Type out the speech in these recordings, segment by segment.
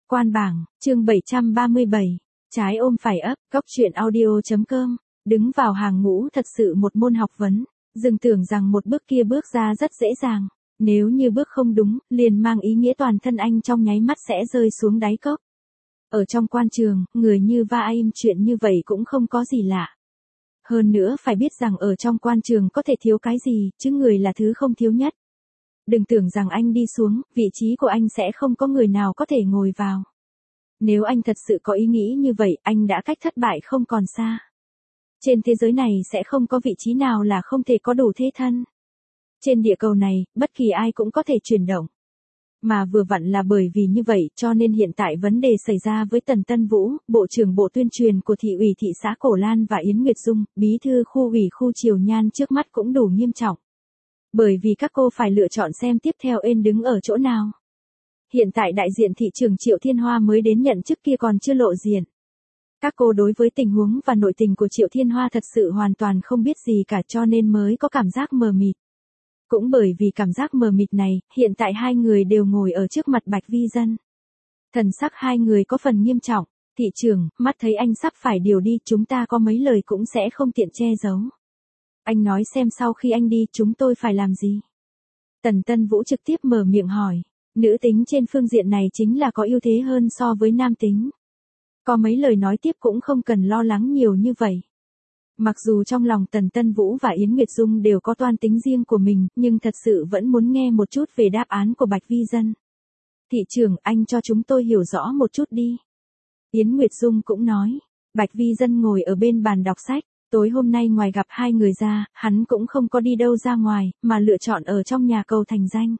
Quan bảng, chương 737, trái ôm phải ấp, góc truyện audio.com, đứng vào hàng ngũ thật sự một môn học vấn, đừng tưởng rằng một bước kia bước ra rất dễ dàng, nếu như bước không đúng, liền mang ý nghĩa toàn thân anh trong nháy mắt sẽ rơi xuống đáy cốc. Ở trong quan trường, người như va im chuyện như vậy cũng không có gì lạ. Hơn nữa phải biết rằng ở trong quan trường có thể thiếu cái gì, chứ người là thứ không thiếu nhất. Đừng tưởng rằng anh đi xuống, vị trí của anh sẽ không có người nào có thể ngồi vào. Nếu anh thật sự có ý nghĩ như vậy, anh đã cách thất bại không còn xa. Trên thế giới này sẽ không có vị trí nào là không thể có đủ thế thân. Trên địa cầu này, bất kỳ ai cũng có thể chuyển động. Mà vừa vặn là bởi vì như vậy cho nên hiện tại vấn đề xảy ra với Tần Tân Vũ, Bộ trưởng Bộ Tuyên truyền của thị ủy thị xã Cổ Lan và Yến Nguyệt Dung, bí thư khu ủy khu Triều Nhan trước mắt cũng đủ nghiêm trọng. Bởi vì các cô phải lựa chọn xem tiếp theo ên đứng ở chỗ nào. Hiện tại đại diện thị trưởng Triệu Thiên Hoa mới đến nhận chức kia còn chưa lộ diện. Các cô đối với tình huống và nội tình của Triệu Thiên Hoa thật sự hoàn toàn không biết gì cả cho nên mới có cảm giác mờ mịt. Cũng bởi vì cảm giác mờ mịt này, hiện tại hai người đều ngồi ở trước mặt Bạch Vi Dân. Thần sắc hai người có phần nghiêm trọng, thị trưởng, mắt thấy anh sắp phải điều đi chúng ta có mấy lời cũng sẽ không tiện che giấu. Anh nói xem sau khi anh đi chúng tôi phải làm gì? Tần Tân Vũ trực tiếp mở miệng hỏi, nữ tính trên phương diện này chính là có ưu thế hơn so với nam tính. Có mấy lời nói tiếp cũng không cần lo lắng nhiều như vậy. Mặc dù trong lòng Tần Tân Vũ và Yến Nguyệt Dung đều có toan tính riêng của mình, nhưng thật sự vẫn muốn nghe một chút về đáp án của Bạch Vi Dân. Thị trưởng, anh cho chúng tôi hiểu rõ một chút đi. Yến Nguyệt Dung cũng nói, Bạch Vi Dân ngồi ở bên bàn đọc sách, tối hôm nay ngoài gặp hai người ra, hắn cũng không có đi đâu ra ngoài, mà lựa chọn ở trong nhà cầu thành danh.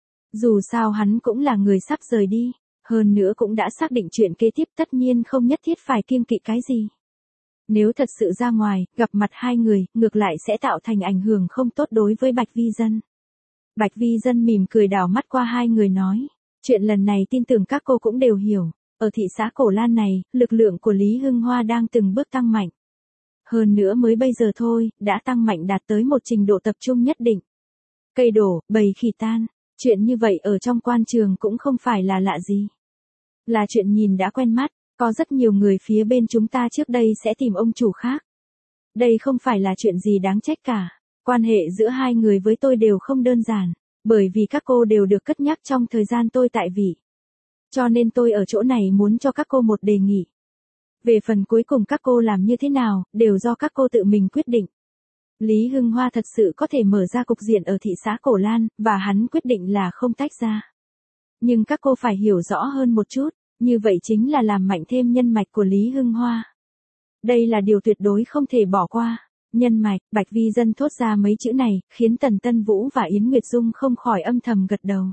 Dù sao hắn cũng là người sắp rời đi, hơn nữa cũng đã xác định chuyện kế tiếp tất nhiên không nhất thiết phải kiêng kỵ cái gì. Nếu thật sự ra ngoài, gặp mặt hai người, ngược lại sẽ tạo thành ảnh hưởng không tốt đối với Bạch Vi Dân. Bạch Vi Dân mỉm cười đảo mắt qua hai người nói, chuyện lần này tin tưởng các cô cũng đều hiểu, ở thị xã Cổ Lan này, lực lượng của Lý Hưng Hoa đang từng bước tăng mạnh. Hơn nữa mới bây giờ thôi, đã tăng mạnh đạt tới một trình độ tập trung nhất định. Cây đổ, bầy khỉ tan, chuyện như vậy ở trong quan trường cũng không phải là lạ gì. Là chuyện nhìn đã quen mắt. Có rất nhiều người phía bên chúng ta trước đây sẽ tìm ông chủ khác. Đây không phải là chuyện gì đáng trách cả. Quan hệ giữa hai người với tôi đều không đơn giản. Bởi vì các cô đều được cất nhắc trong thời gian tôi tại vị. Cho nên tôi ở chỗ này muốn cho các cô một đề nghị. Về phần cuối cùng các cô làm như thế nào, đều do các cô tự mình quyết định. Lý Hưng Hoa thật sự có thể mở ra cục diện ở thị xã Cổ Lan, và hắn quyết định là không tách ra. Nhưng các cô phải hiểu rõ hơn một chút. Như vậy chính là làm mạnh thêm nhân mạch của Lý Hưng Hoa. Đây là điều tuyệt đối không thể bỏ qua. Nhân mạch, Bạch Vi Dân thốt ra mấy chữ này, khiến Tần Tân Vũ và Yến Nguyệt Dung không khỏi âm thầm gật đầu.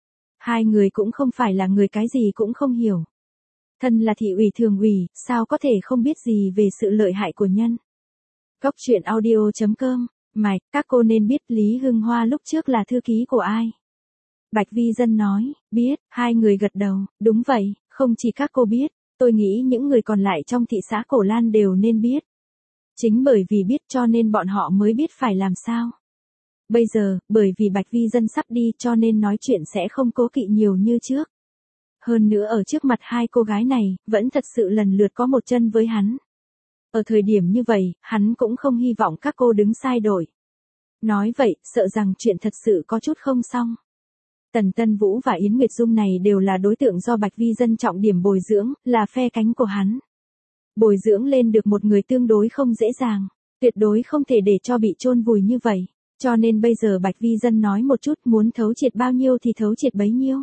Hai người cũng không phải là người cái gì cũng không hiểu. Thân là thị ủy thường ủy, sao có thể không biết gì về sự lợi hại của nhân. Góc truyện audio.com, mạch, các cô nên biết Lý Hưng Hoa lúc trước là thư ký của ai. Bạch Vi Dân nói, biết, hai người gật đầu, đúng vậy, không chỉ các cô biết, tôi nghĩ những người còn lại trong thị xã Cổ Lan đều nên biết. Chính bởi vì biết cho nên bọn họ mới biết phải làm sao. Bây giờ, bởi vì Bạch Vi Dân sắp đi cho nên nói chuyện sẽ không cố kỵ nhiều như trước. Hơn nữa ở trước mặt hai cô gái này, vẫn thật sự lần lượt có một chân với hắn. Ở thời điểm như vậy, hắn cũng không hy vọng các cô đứng sai đội. Nói vậy, sợ rằng chuyện thật sự có chút không xong. Tần Tân Vũ và Yến Nguyệt Dung này đều là đối tượng do Bạch Vi Dân trọng điểm bồi dưỡng, là phe cánh của hắn. Bồi dưỡng lên được một người tương đối không dễ dàng, tuyệt đối không thể để cho bị chôn vùi như vậy. Cho nên bây giờ Bạch Vi Dân nói một chút muốn thấu triệt bao nhiêu thì thấu triệt bấy nhiêu.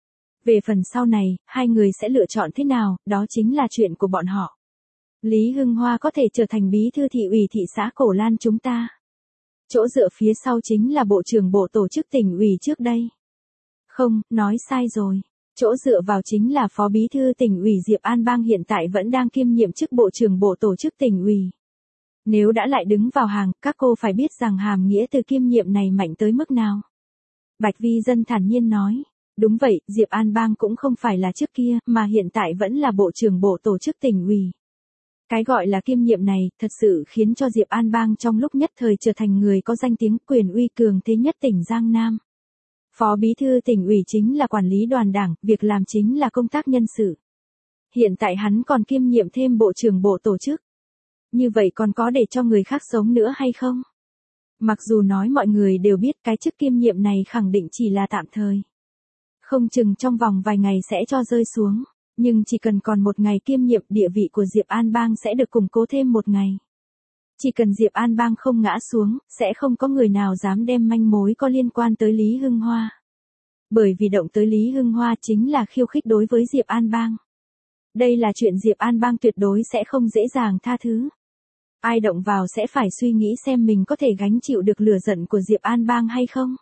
Về phần sau này, hai người sẽ lựa chọn thế nào, đó chính là chuyện của bọn họ. Lý Hưng Hoa có thể trở thành bí thư thị ủy thị xã Cổ Lan chúng ta. Chỗ dựa phía sau chính là bộ trưởng bộ tổ chức tỉnh ủy trước đây. Không, nói sai rồi. Chỗ dựa vào chính là phó bí thư tỉnh ủy Diệp An Bang hiện tại vẫn đang kiêm nhiệm chức bộ trưởng bộ tổ chức tỉnh ủy. Nếu đã lại đứng vào hàng, các cô phải biết rằng hàm nghĩa từ kiêm nhiệm này mạnh tới mức nào. Bạch Vi Dân thản nhiên nói, đúng vậy, Diệp An Bang cũng không phải là trước kia, mà hiện tại vẫn là bộ trưởng bộ tổ chức tỉnh ủy. Cái gọi là kiêm nhiệm này, thật sự khiến cho Diệp An Bang trong lúc nhất thời trở thành người có danh tiếng quyền uy cường thế nhất tỉnh Giang Nam. Phó bí thư tỉnh ủy chính là quản lý đoàn đảng, việc làm chính là công tác nhân sự. Hiện tại hắn còn kiêm nhiệm thêm bộ trưởng bộ tổ chức. Như vậy còn có để cho người khác sống nữa hay không? Mặc dù nói mọi người đều biết cái chức kiêm nhiệm này khẳng định chỉ là tạm thời. Không chừng trong vòng vài ngày sẽ cho rơi xuống. Nhưng chỉ cần còn một ngày kiêm nhiệm, địa vị của Diệp An Bang sẽ được củng cố thêm một ngày. Chỉ cần Diệp An Bang không ngã xuống, sẽ không có người nào dám đem manh mối có liên quan tới Lý Hưng Hoa. Bởi vì động tới Lý Hưng Hoa chính là khiêu khích đối với Diệp An Bang. Đây là chuyện Diệp An Bang tuyệt đối sẽ không dễ dàng tha thứ. Ai động vào sẽ phải suy nghĩ xem mình có thể gánh chịu được lửa giận của Diệp An Bang hay không.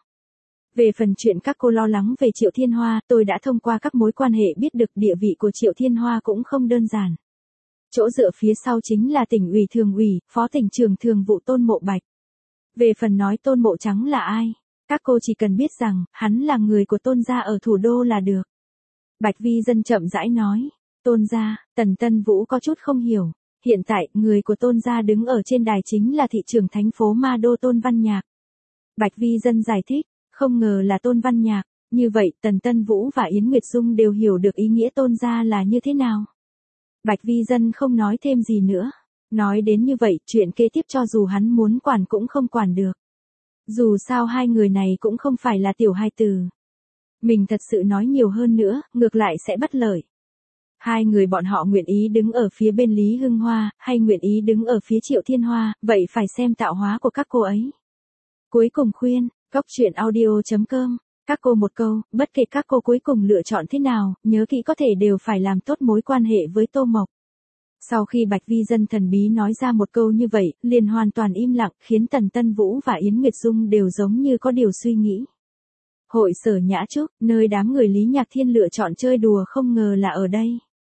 Về phần chuyện các cô lo lắng về Triệu Thiên Hoa, tôi đã thông qua các mối quan hệ biết được địa vị của Triệu Thiên Hoa cũng không đơn giản. Chỗ dựa phía sau chính là tỉnh ủy thường ủy, phó tỉnh trưởng thường vụ Tôn Mộ Bạch. Về phần nói Tôn Mộ Trắng là ai, các cô chỉ cần biết rằng, hắn là người của Tôn gia ở thủ đô là được. Bạch Vi Dân chậm rãi nói, Tôn gia, Tần Tân Vũ có chút không hiểu. Hiện tại, người của Tôn gia đứng ở trên đài chính là thị trưởng thành phố Ma Đô Tôn Văn Nhạc. Bạch Vi Dân giải thích, không ngờ là Tôn Văn Nhạc, như vậy Tần Tân Vũ và Yến Nguyệt Dung đều hiểu được ý nghĩa Tôn gia là như thế nào. Bạch Vi Dân không nói thêm gì nữa. Nói đến như vậy, chuyện kế tiếp cho dù hắn muốn quản cũng không quản được. Dù sao hai người này cũng không phải là tiểu hài tử. Mình thật sự nói nhiều hơn nữa, ngược lại sẽ bất lợi. Hai người bọn họ nguyện ý đứng ở phía bên Lý Hưng Hoa, hay nguyện ý đứng ở phía Triệu Thiên Hoa, vậy phải xem tạo hóa của các cô ấy. Cuối cùng khuyên, goctruyện.audio.com, các cô một câu, bất kể các cô cuối cùng lựa chọn thế nào, nhớ kỹ có thể đều phải làm tốt mối quan hệ với Tô Mộc. Sau khi Bạch Vi Dân thần bí nói ra một câu như vậy, liền hoàn toàn im lặng, khiến Tần Tân Vũ và Yến Nguyệt Dung đều giống như có điều suy nghĩ. Hội sở Nhã Trúc, nơi đám người Lý Nhạc Thiên lựa chọn chơi đùa không ngờ là ở đây.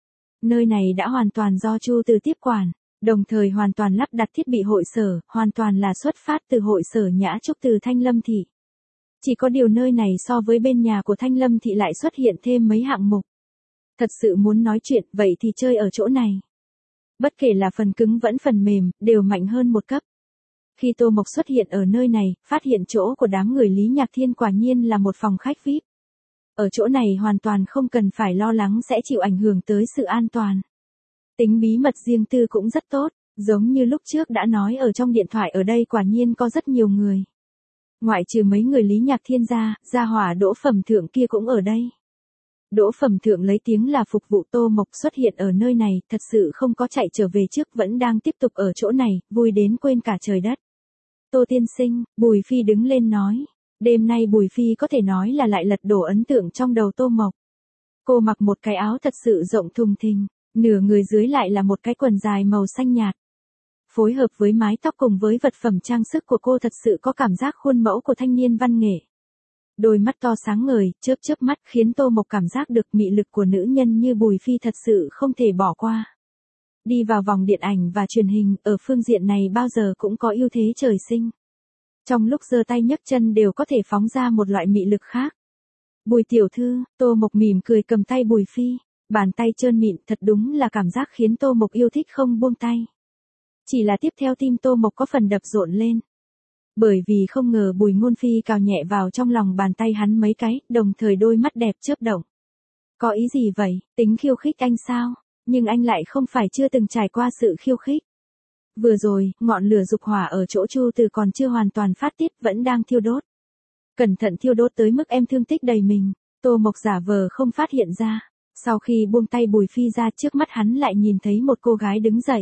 Nơi này đã hoàn toàn do Chu Từ tiếp quản, đồng thời hoàn toàn lắp đặt thiết bị hội sở, hoàn toàn là xuất phát từ hội sở Nhã Trúc từ Thanh Lâm Thị. Chỉ có điều nơi này so với bên nhà của Thanh Lâm Thị lại xuất hiện thêm mấy hạng mục. Thật sự muốn nói chuyện, vậy thì chơi ở chỗ này. Bất kể là phần cứng vẫn phần mềm, đều mạnh hơn một cấp. Khi Tô Mộc xuất hiện ở nơi này, phát hiện chỗ của đám người Lý Nhạc Thiên quả nhiên là một phòng khách VIP. Ở chỗ này hoàn toàn không cần phải lo lắng sẽ chịu ảnh hưởng tới sự an toàn. Tính bí mật riêng tư cũng rất tốt, giống như lúc trước đã nói ở trong điện thoại, ở đây quả nhiên có rất nhiều người. Ngoại trừ mấy người Lý Nhạc Thiên ra, gia hỏa Đỗ Phẩm Thượng kia cũng ở đây. Đỗ Phẩm Thượng lấy tiếng là phục vụ Tô Mộc xuất hiện ở nơi này, thật sự không có chạy trở về trước, vẫn đang tiếp tục ở chỗ này, vui đến quên cả trời đất. Tô tiên sinh, Bùi Phi đứng lên nói. Đêm nay Bùi Phi có thể nói là lại lật đổ ấn tượng trong đầu Tô Mộc. Cô mặc một cái áo thật sự rộng thùng thình, nửa người dưới lại là một cái quần dài màu xanh nhạt. Phối hợp với mái tóc cùng với vật phẩm trang sức của cô thật sự có cảm giác khuôn mẫu của thanh niên văn nghệ. Đôi mắt to sáng ngời, chớp chớp mắt khiến Tô Mộc cảm giác được mị lực của nữ nhân như Bùi Phi thật sự không thể bỏ qua. Đi vào vòng điện ảnh và truyền hình, ở phương diện này bao giờ cũng có ưu thế trời sinh. Trong lúc giơ tay nhấc chân đều có thể phóng ra một loại mị lực khác. Bùi tiểu thư, Tô Mộc mỉm cười cầm tay Bùi Phi, bàn tay trơn mịn thật đúng là cảm giác khiến Tô Mộc yêu thích không buông tay. Chỉ là tiếp theo tim Tô Mộc có phần đập rộn lên. Bởi vì không ngờ Bùi Ngôn Phi cào nhẹ vào trong lòng bàn tay hắn mấy cái, đồng thời đôi mắt đẹp chớp động. Có ý gì vậy, tính khiêu khích anh sao? Nhưng anh lại không phải chưa từng trải qua sự khiêu khích. Vừa rồi, ngọn lửa dục hỏa ở chỗ Chu Từ còn chưa hoàn toàn phát tiết, vẫn đang thiêu đốt. Cẩn thận thiêu đốt tới mức em thương tích đầy mình. Tô Mộc giả vờ không phát hiện ra. Sau khi buông tay Bùi Phi ra, trước mắt hắn lại nhìn thấy một cô gái đứng dậy.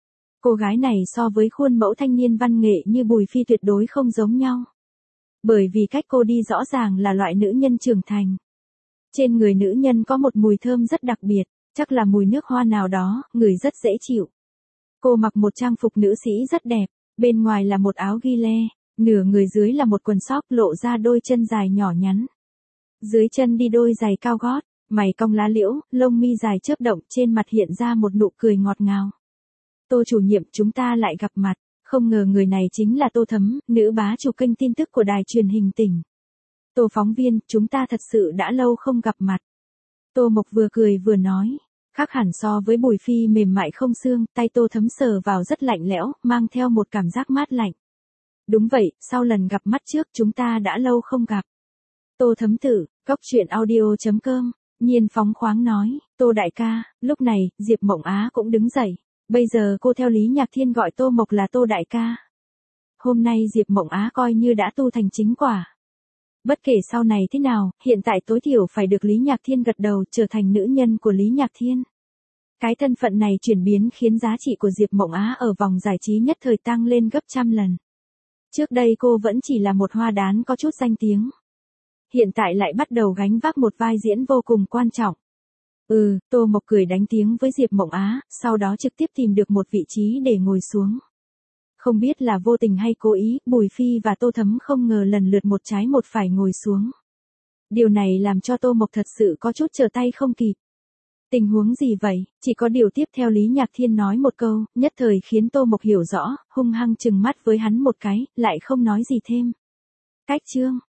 Cô gái này so với khuôn mẫu thanh niên văn nghệ như Bùi Phi tuyệt đối không giống nhau. Bởi vì cách cô đi rõ ràng là loại nữ nhân trưởng thành. Trên người nữ nhân có một mùi thơm rất đặc biệt, chắc là mùi nước hoa nào đó, ngửi rất dễ chịu. Cô mặc một trang phục nữ sĩ rất đẹp, bên ngoài là một áo ghi lê, nửa người dưới là một quần sóc lộ ra đôi chân dài nhỏ nhắn. Dưới chân đi đôi giày cao gót, mày cong lá liễu, lông mi dài chớp động, trên mặt hiện ra một nụ cười ngọt ngào. Tô chủ nhiệm, chúng ta lại gặp mặt, không ngờ người này chính là Tô Thấm, nữ bá chủ kênh tin tức của đài truyền hình tỉnh. Tô phóng viên, chúng ta thật sự đã lâu không gặp mặt. Tô Mộc vừa cười vừa nói, khác hẳn so với Bùi Phi mềm mại không xương, tay Tô Thấm sờ vào rất lạnh lẽo, mang theo một cảm giác mát lạnh. Đúng vậy, sau lần gặp mắt trước chúng ta đã lâu không gặp. Tô Thấm tử, goctruyện.audio.com Nhiên phóng khoáng nói, Tô đại ca, lúc này, Diệp Mộng Á cũng đứng dậy. Bây giờ cô theo Lý Nhạc Thiên gọi Tô Mộc là Tô đại ca. Hôm nay Diệp Mộng Á coi như đã tu thành chính quả. Bất kể sau này thế nào, hiện tại tối thiểu phải được Lý Nhạc Thiên gật đầu trở thành nữ nhân của Lý Nhạc Thiên. Cái thân phận này chuyển biến khiến giá trị của Diệp Mộng Á ở vòng giải trí nhất thời tăng lên gấp trăm lần. Trước đây cô vẫn chỉ là một hoa đán có chút danh tiếng. Hiện tại lại bắt đầu gánh vác một vai diễn vô cùng quan trọng. Tô Mộc cười đánh tiếng với Diệp Mộng Á, sau đó trực tiếp tìm được một vị trí để ngồi xuống. Không biết là vô tình hay cố ý, Bùi Phi và Tô Thấm không ngờ lần lượt một trái một phải ngồi xuống. Điều này làm cho Tô Mộc thật sự có chút trở tay không kịp. Tình huống gì vậy? Chỉ có điều tiếp theo Lý Nhạc Thiên nói một câu, nhất thời khiến Tô Mộc hiểu rõ, hung hăng trừng mắt với hắn một cái, lại không nói gì thêm. Cách chương